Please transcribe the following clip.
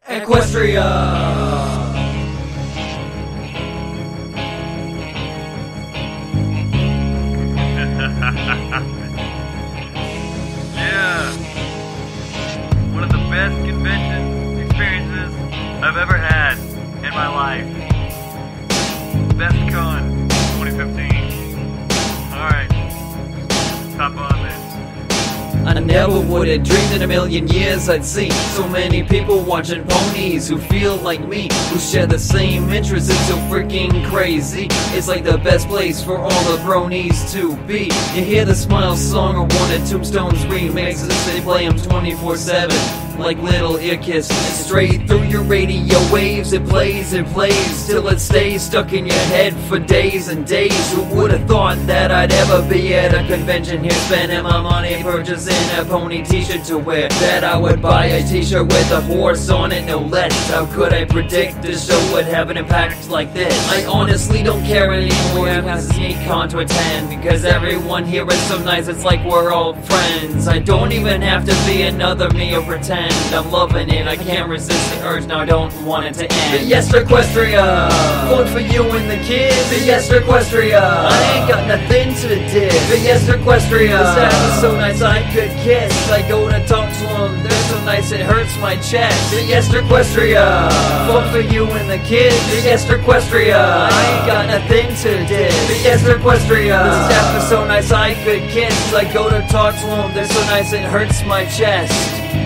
Equestria! Yeah. One of the best convention experiences I've ever had in my life. BestCon 2015. Alright. Hop on this. I never would have dreamed in a million years I'd see so many people watching ponies who feel like me, who share the same interests. It's so freaking crazy. It's like the best place for all the bronies to be. You hear the Smile song or one of Tombstone's remixes, they play them 24/7 like little ear kisses. Straight through your radio waves, it plays till it stays stuck in your head for days and days. Who would have thought that I'd ever be at a convention here, spending my money purchasing a pony t-shirt to wear, that I would buy a t-shirt with a horse on it, no less. How could I predict this show would have an impact like this? I honestly don't care anymore. I have a sneak con to attend because everyone here is so nice, it's like we're all friends. I don't even have to be another me or pretend. I'm loving it, I can't resist the urge, now I don't want it to end. Yes, Equestria! Fun for you and the kids. Yes, Equestria! I ain't got nothing to diss. Yes, Equestria! The staff is so nice I could kiss. I go to talk to them, they're so nice it hurts my chest. Yes, Equestria! Fun for you and the kids. Yes, Equestria! I ain't got nothing to diss. Yes, Equestria! The staff is so nice I could kiss. I go to talk to them, they're so nice it hurts my chest.